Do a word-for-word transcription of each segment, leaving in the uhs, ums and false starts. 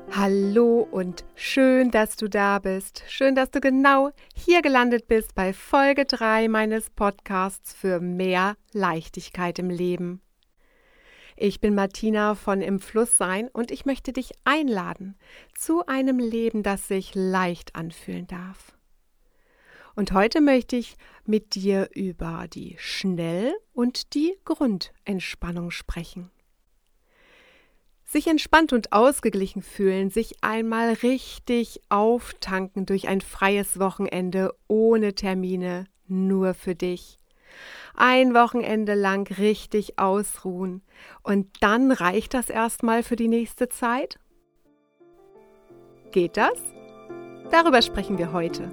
Hallo und schön, dass du da bist. Schön, dass du genau hier gelandet bist bei Folge drei meines Podcasts für mehr Leichtigkeit im Leben. Ich bin Martina von Im Fluss sein und ich möchte dich einladen zu einem Leben, das sich leicht anfühlen darf. Und heute möchte ich mit dir über die Schnell- und die Grundentspannung sprechen. Sich entspannt und ausgeglichen fühlen, sich einmal richtig auftanken durch ein freies Wochenende ohne Termine, nur für dich. Ein Wochenende lang richtig ausruhen und dann reicht das erstmal für die nächste Zeit? Geht das? Darüber sprechen wir heute.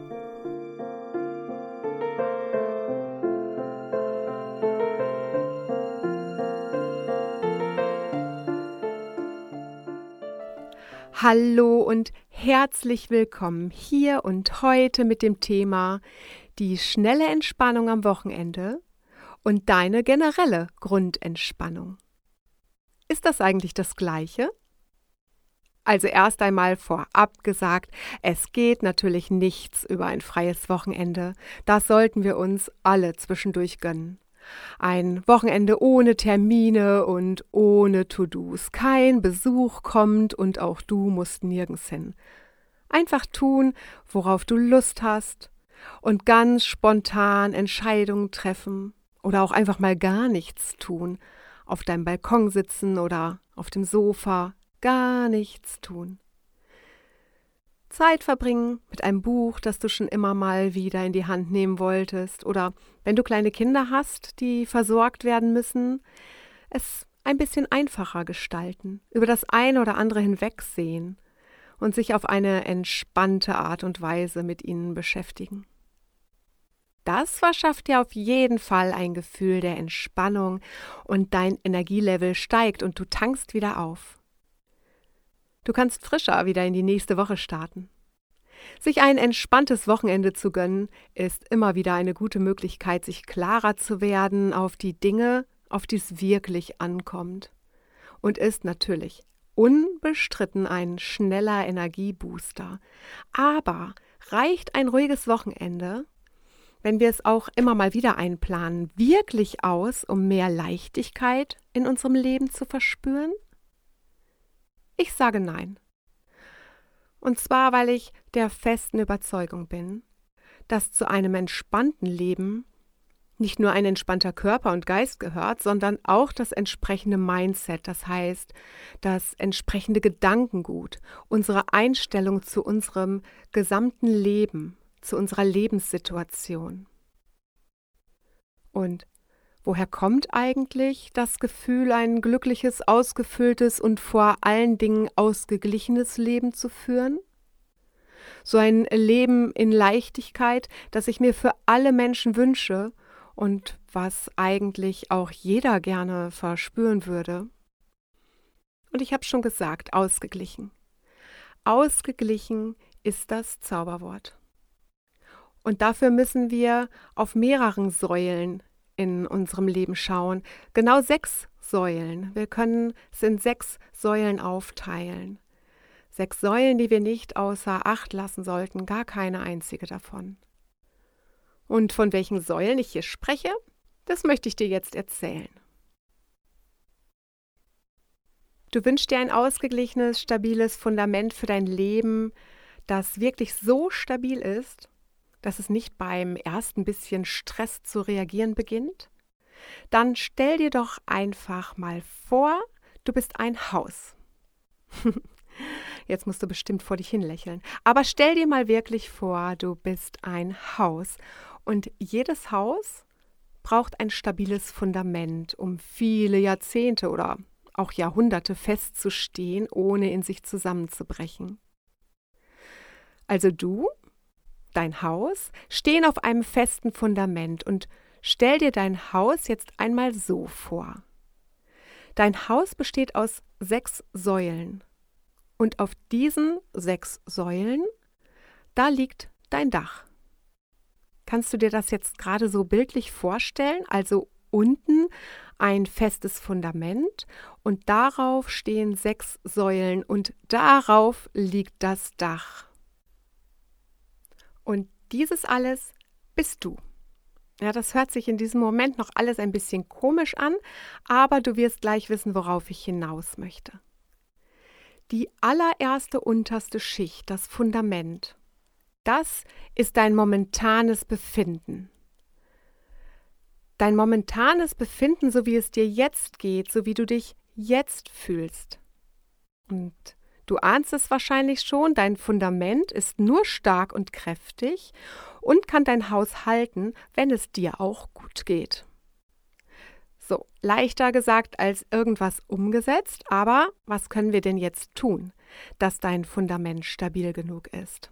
Hallo und herzlich willkommen hier und heute mit dem Thema die schnelle Entspannung am Wochenende und deine generelle Grundentspannung. Ist das eigentlich das Gleiche? Also erst einmal vorab gesagt, es geht natürlich nichts über ein freies Wochenende. Das sollten wir uns alle zwischendurch gönnen. Ein Wochenende ohne Termine und ohne To-Dos. Kein Besuch kommt und auch du musst nirgends hin. Einfach tun, worauf du Lust hast und ganz spontan Entscheidungen treffen oder auch einfach mal gar nichts tun. Auf deinem Balkon sitzen oder auf dem Sofa. Gar nichts tun. Zeit verbringen mit einem Buch, das du schon immer mal wieder in die Hand nehmen wolltest, oder wenn du kleine Kinder hast, die versorgt werden müssen, es ein bisschen einfacher gestalten, über das eine oder andere hinwegsehen und sich auf eine entspannte Art und Weise mit ihnen beschäftigen. Das verschafft dir auf jeden Fall ein Gefühl der Entspannung und dein Energielevel steigt und du tankst wieder auf. Du kannst frischer wieder in die nächste Woche starten. Sich ein entspanntes Wochenende zu gönnen, ist immer wieder eine gute Möglichkeit, sich klarer zu werden auf die Dinge, auf die es wirklich ankommt. Und ist natürlich unbestritten ein schneller Energiebooster. Aber reicht ein ruhiges Wochenende, wenn wir es auch immer mal wieder einplanen, wirklich aus, um mehr Leichtigkeit in unserem Leben zu verspüren? Ich sage nein. Und zwar, weil ich der festen Überzeugung bin, dass zu einem entspannten Leben nicht nur ein entspannter Körper und Geist gehört, sondern auch das entsprechende Mindset, das heißt, das entsprechende Gedankengut, unsere Einstellung zu unserem gesamten Leben, zu unserer Lebenssituation. Und woher kommt eigentlich das Gefühl, ein glückliches, ausgefülltes und vor allen Dingen ausgeglichenes Leben zu führen? So ein Leben in Leichtigkeit, das ich mir für alle Menschen wünsche und was eigentlich auch jeder gerne verspüren würde. Und ich habe schon gesagt, ausgeglichen. Ausgeglichen ist das Zauberwort. Und dafür müssen wir auf mehreren Säulen in unserem Leben schauen. Genau sechs Säulen. Wir können es in sechs Säulen aufteilen. Sechs Säulen, die wir nicht außer Acht lassen sollten, gar keine einzige davon. Und von welchen Säulen ich hier spreche, das möchte ich dir jetzt erzählen. Du wünschst dir ein ausgeglichenes, stabiles Fundament für dein Leben, das wirklich so stabil ist, dass es nicht beim ersten bisschen Stress zu reagieren beginnt? Dann stell dir doch einfach mal vor, du bist ein Haus. Jetzt musst du bestimmt vor dich hin lächeln. Aber stell dir mal wirklich vor, du bist ein Haus. Und jedes Haus braucht ein stabiles Fundament, um viele Jahrzehnte oder auch Jahrhunderte festzustehen, ohne in sich zusammenzubrechen. Also du, dein Haus, stehen auf einem festen Fundament und stell dir dein Haus jetzt einmal so vor. Dein Haus besteht aus sechs Säulen und auf diesen sechs Säulen, da liegt dein Dach. Kannst du dir das jetzt gerade so bildlich vorstellen? Also unten ein festes Fundament und darauf stehen sechs Säulen und darauf liegt das Dach. Und dieses alles bist du. Ja, das hört sich in diesem Moment noch alles ein bisschen komisch an, aber du wirst gleich wissen, worauf ich hinaus möchte. Die allererste unterste Schicht, das Fundament, das ist dein momentanes Befinden. Dein momentanes Befinden, so wie es dir jetzt geht, so wie du dich jetzt fühlst. Und du ahnst es wahrscheinlich schon, dein Fundament ist nur stark und kräftig und kann dein Haus halten, wenn es dir auch gut geht. So, leichter gesagt als irgendwas umgesetzt, aber was können wir denn jetzt tun, dass dein Fundament stabil genug ist?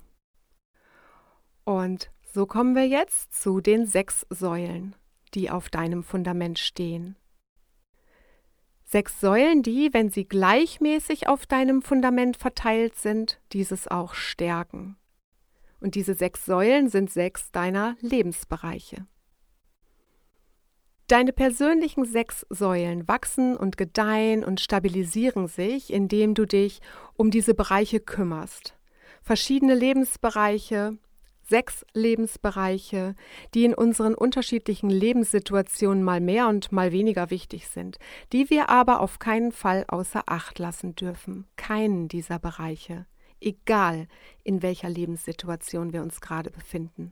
Und so kommen wir jetzt zu den sechs Säulen, die auf deinem Fundament stehen. Sechs Säulen, die, wenn sie gleichmäßig auf deinem Fundament verteilt sind, dieses auch stärken. Und diese sechs Säulen sind sechs deiner Lebensbereiche. Deine persönlichen sechs Säulen wachsen und gedeihen und stabilisieren sich, indem du dich um diese Bereiche kümmerst. Verschiedene Lebensbereiche, sechs Lebensbereiche, die in unseren unterschiedlichen Lebenssituationen mal mehr und mal weniger wichtig sind, die wir aber auf keinen Fall außer Acht lassen dürfen. Keinen dieser Bereiche, egal in welcher Lebenssituation wir uns gerade befinden.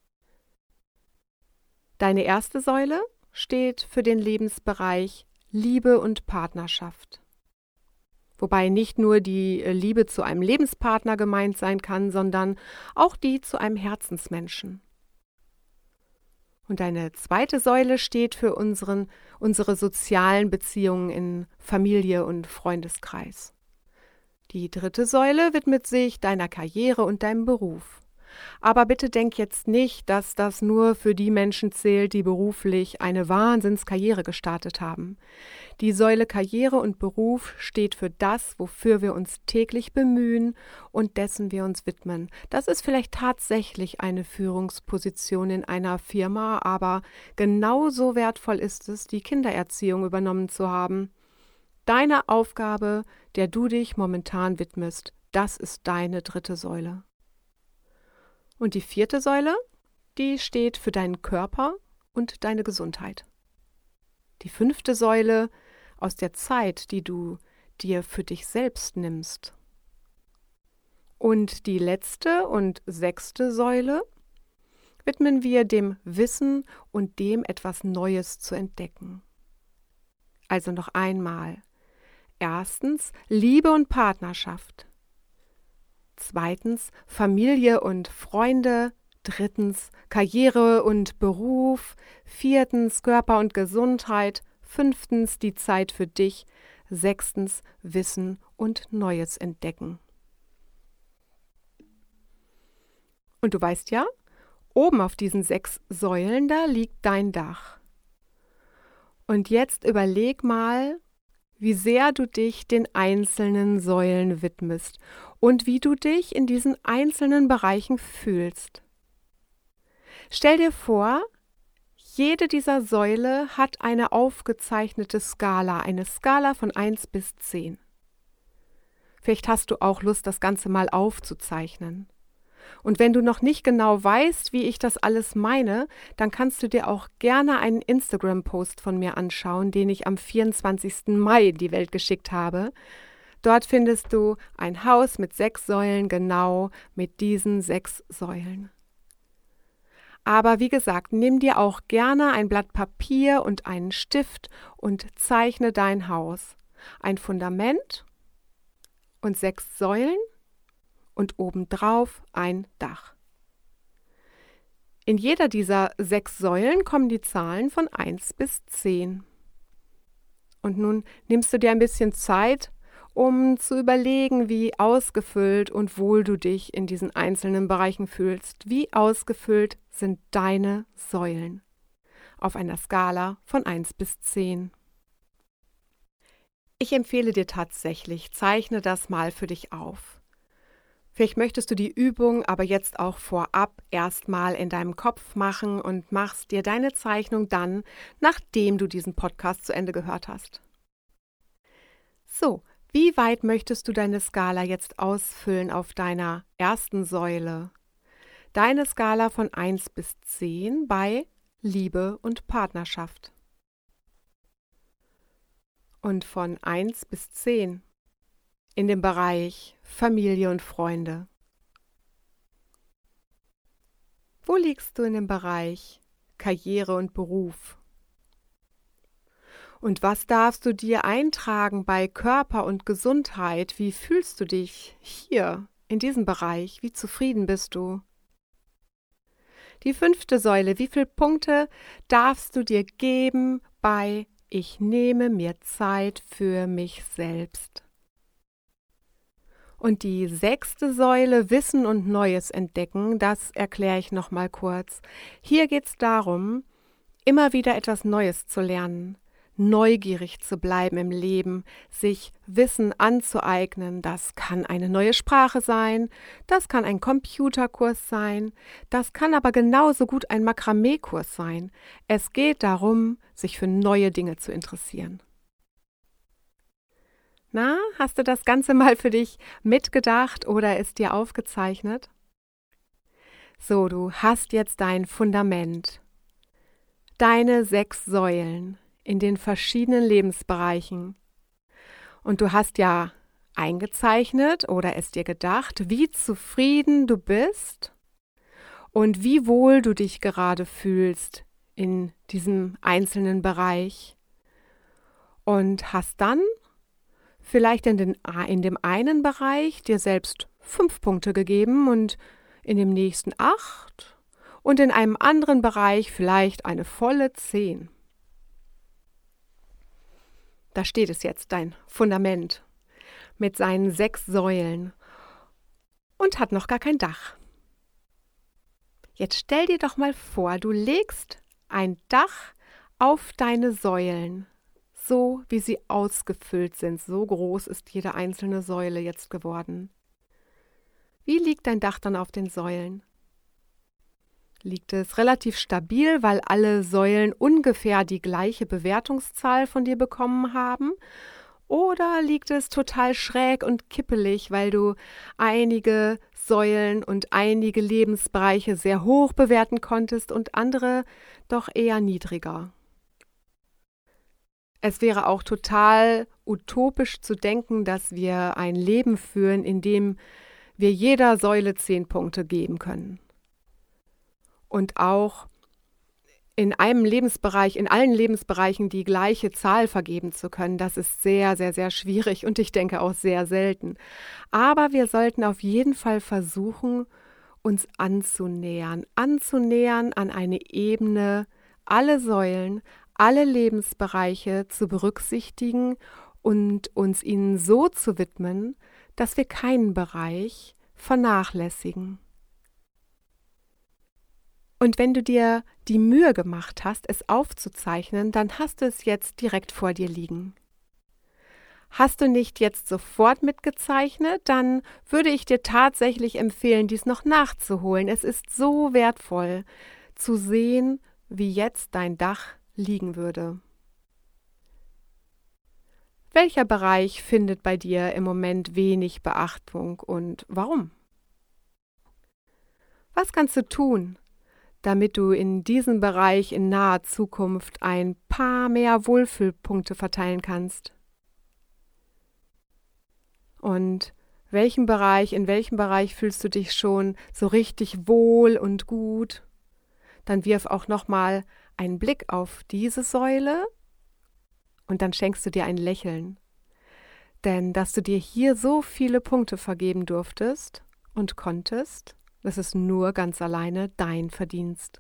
Deine erste Säule steht für den Lebensbereich Liebe und Partnerschaft. Wobei nicht nur die Liebe zu einem Lebenspartner gemeint sein kann, sondern auch die zu einem Herzensmenschen. Und deine zweite Säule steht für unseren, unsere sozialen Beziehungen in Familie und Freundeskreis. Die dritte Säule widmet sich deiner Karriere und deinem Beruf. Aber bitte denk jetzt nicht, dass das nur für die Menschen zählt, die beruflich eine Wahnsinnskarriere gestartet haben. Die Säule Karriere und Beruf steht für das, wofür wir uns täglich bemühen und dessen wir uns widmen. Das ist vielleicht tatsächlich eine Führungsposition in einer Firma, aber genauso wertvoll ist es, die Kindererziehung übernommen zu haben. Deine Aufgabe, der du dich momentan widmest, das ist deine dritte Säule. Und die vierte Säule, die steht für deinen Körper und deine Gesundheit. Die fünfte Säule aus der Zeit, die du dir für dich selbst nimmst. Und die letzte und sechste Säule widmen wir dem Wissen und dem etwas Neues zu entdecken. Also noch einmal. Erstens Liebe und Partnerschaft. Zweitens Familie und Freunde. Drittens Karriere und Beruf. Viertens Körper und Gesundheit. Fünftens die Zeit für dich. Sechstens Wissen und Neues entdecken. Und du weißt ja, oben auf diesen sechs Säulen, da liegt dein Dach. Und jetzt überleg mal, wie sehr du dich den einzelnen Säulen widmest und wie du dich in diesen einzelnen Bereichen fühlst. Stell dir vor, jede dieser Säule hat eine aufgezeichnete Skala, eine Skala von eins bis zehn. Vielleicht hast du auch Lust, das Ganze mal aufzuzeichnen. Und wenn du noch nicht genau weißt, wie ich das alles meine, dann kannst du dir auch gerne einen Instagram-Post von mir anschauen, den ich am vierundzwanzigsten Mai in die Welt geschickt habe. Dort findest du ein Haus mit sechs Säulen, genau mit diesen sechs Säulen. Aber wie gesagt, nimm dir auch gerne ein Blatt Papier und einen Stift und zeichne dein Haus. Ein Fundament und sechs Säulen und obendrauf ein Dach. In jeder dieser sechs Säulen kommen die Zahlen von eins bis zehn. Und nun nimmst du dir ein bisschen Zeit, um zu überlegen, wie ausgefüllt und wohl du dich in diesen einzelnen Bereichen fühlst. Wie ausgefüllt sind deine Säulen auf einer Skala von eins bis zehn. Ich empfehle dir tatsächlich, zeichne das mal für dich auf. Vielleicht möchtest du die Übung aber jetzt auch vorab erstmal in deinem Kopf machen und machst dir deine Zeichnung dann, nachdem du diesen Podcast zu Ende gehört hast. So, wie weit möchtest du deine Skala jetzt ausfüllen auf deiner ersten Säule? Deine Skala von eins bis zehn bei Liebe und Partnerschaft. Und von eins bis zehn in dem Bereich Familie und Freunde. Wo liegst du in dem Bereich Karriere und Beruf? Und was darfst du dir eintragen bei Körper und Gesundheit? Wie fühlst du dich hier in diesem Bereich? Wie zufrieden bist du? Die fünfte Säule, wie viele Punkte darfst du dir geben bei Ich nehme mir Zeit für mich selbst? Und die sechste Säule, Wissen und Neues entdecken, das erkläre ich nochmal kurz. Hier geht es darum, immer wieder etwas Neues zu lernen, neugierig zu bleiben im Leben, sich Wissen anzueignen. Das kann eine neue Sprache sein, das kann ein Computerkurs sein, das kann aber genauso gut ein Makramee-Kurs sein. Es geht darum, sich für neue Dinge zu interessieren. Na, hast du das Ganze mal für dich mitgedacht oder ist dir aufgezeichnet? So, du hast jetzt dein Fundament, deine sechs Säulen in den verschiedenen Lebensbereichen. Und du hast ja eingezeichnet oder es dir gedacht, wie zufrieden du bist und wie wohl du dich gerade fühlst in diesem einzelnen Bereich. Und hast dann vielleicht in, den, in dem einen Bereich dir selbst fünf Punkte gegeben und in dem nächsten acht und in einem anderen Bereich vielleicht eine volle zehn. Da steht es jetzt, dein Fundament mit seinen sechs Säulen und hat noch gar kein Dach. Jetzt stell dir doch mal vor, du legst ein Dach auf deine Säulen. So wie sie ausgefüllt sind, so groß ist jede einzelne Säule jetzt geworden. Wie liegt dein Dach dann auf den Säulen? Liegt es relativ stabil, weil alle Säulen ungefähr die gleiche Bewertungszahl von dir bekommen haben? Oder liegt es total schräg und kippelig, weil du einige Säulen und einige Lebensbereiche sehr hoch bewerten konntest und andere doch eher niedriger? Es wäre auch total utopisch zu denken, dass wir ein Leben führen, in dem wir jeder Säule zehn Punkte geben können. Und auch in einem Lebensbereich, in allen Lebensbereichen die gleiche Zahl vergeben zu können, das ist sehr, sehr, sehr schwierig und ich denke auch sehr selten. Aber wir sollten auf jeden Fall versuchen, uns anzunähern, anzunähern an eine Ebene, alle Säulen, alle Lebensbereiche zu berücksichtigen und uns ihnen so zu widmen, dass wir keinen Bereich vernachlässigen. Und wenn du dir die Mühe gemacht hast, es aufzuzeichnen, dann hast du es jetzt direkt vor dir liegen. Hast du nicht jetzt sofort mitgezeichnet, dann würde ich dir tatsächlich empfehlen, dies noch nachzuholen. Es ist so wertvoll zu sehen, wie jetzt dein Dach liegen würde. Welcher Bereich findet bei dir im Moment wenig Beachtung und warum? Was kannst du tun, damit du in diesem Bereich in naher Zukunft ein paar mehr Wohlfühlpunkte verteilen kannst? Und welchen Bereich, in welchem Bereich fühlst du dich schon so richtig wohl und gut? Dann wirf auch nochmal einen Blick auf diese Säule und dann schenkst du dir ein Lächeln. Denn dass du dir hier so viele Punkte vergeben durftest und konntest, das ist nur ganz alleine dein Verdienst.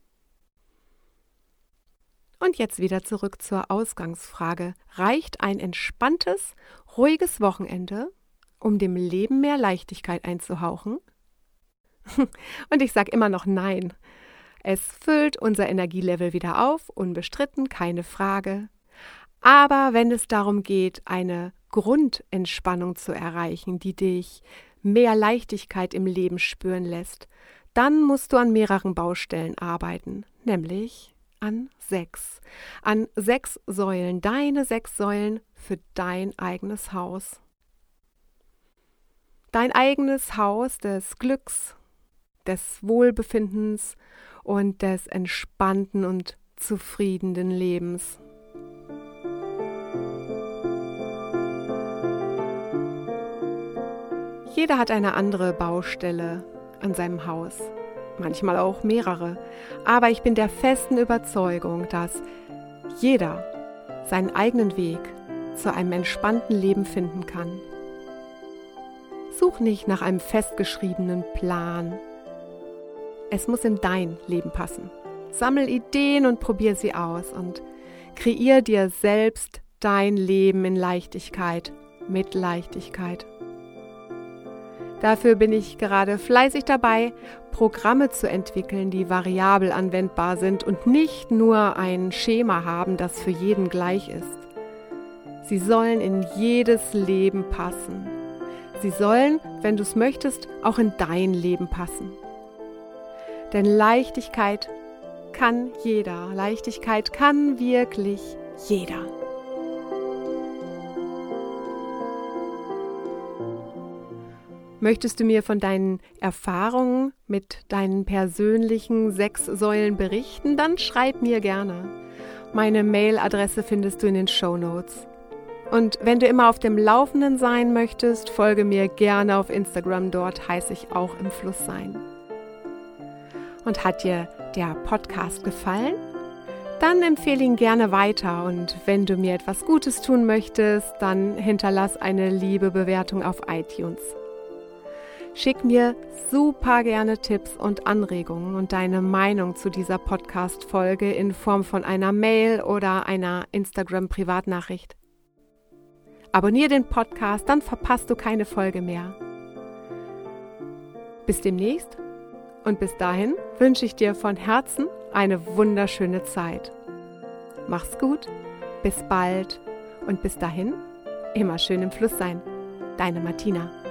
Und jetzt wieder zurück zur Ausgangsfrage. Reicht ein entspanntes, ruhiges Wochenende, um dem Leben mehr Leichtigkeit einzuhauchen? Und ich sage immer noch nein. Es füllt unser Energielevel wieder auf, unbestritten, keine Frage. Aber wenn es darum geht, eine Grundentspannung zu erreichen, die dich mehr Leichtigkeit im Leben spüren lässt, dann musst du an mehreren Baustellen arbeiten, nämlich an sechs. An sechs Säulen, deine sechs Säulen für dein eigenes Haus. Dein eigenes Haus des Glücks, des Wohlbefindens und des entspannten und zufriedenen Lebens. Jeder hat eine andere Baustelle an seinem Haus, manchmal auch mehrere, aber ich bin der festen Überzeugung, dass jeder seinen eigenen Weg zu einem entspannten Leben finden kann. Such nicht nach einem festgeschriebenen Plan. Es muss in dein Leben passen. Sammel Ideen und probier sie aus und kreier dir selbst dein Leben in Leichtigkeit, mit Leichtigkeit. Dafür bin ich gerade fleißig dabei, Programme zu entwickeln, die variabel anwendbar sind und nicht nur ein Schema haben, das für jeden gleich ist. Sie sollen in jedes Leben passen. Sie sollen, wenn du es möchtest, auch in dein Leben passen. Denn Leichtigkeit kann jeder. Leichtigkeit kann wirklich jeder. Möchtest du mir von deinen Erfahrungen mit deinen persönlichen sechs Säulen berichten? Dann schreib mir gerne. Meine Mailadresse findest du in den Shownotes. Und wenn du immer auf dem Laufenden sein möchtest, folge mir gerne auf Instagram, dort heiße ich auch im Fluss sein. Und hat dir der Podcast gefallen? Dann empfehle ihn gerne weiter und wenn du mir etwas Gutes tun möchtest, dann hinterlass eine liebe Bewertung auf iTunes. Schick mir super gerne Tipps und Anregungen und deine Meinung zu dieser Podcast-Folge in Form von einer Mail oder einer Instagram-Privatnachricht. Abonniere den Podcast, dann verpasst du keine Folge mehr. Bis demnächst und bis dahin wünsche ich dir von Herzen eine wunderschöne Zeit. Mach's gut, bis bald und bis dahin immer schön im Fluss sein. Deine Martina.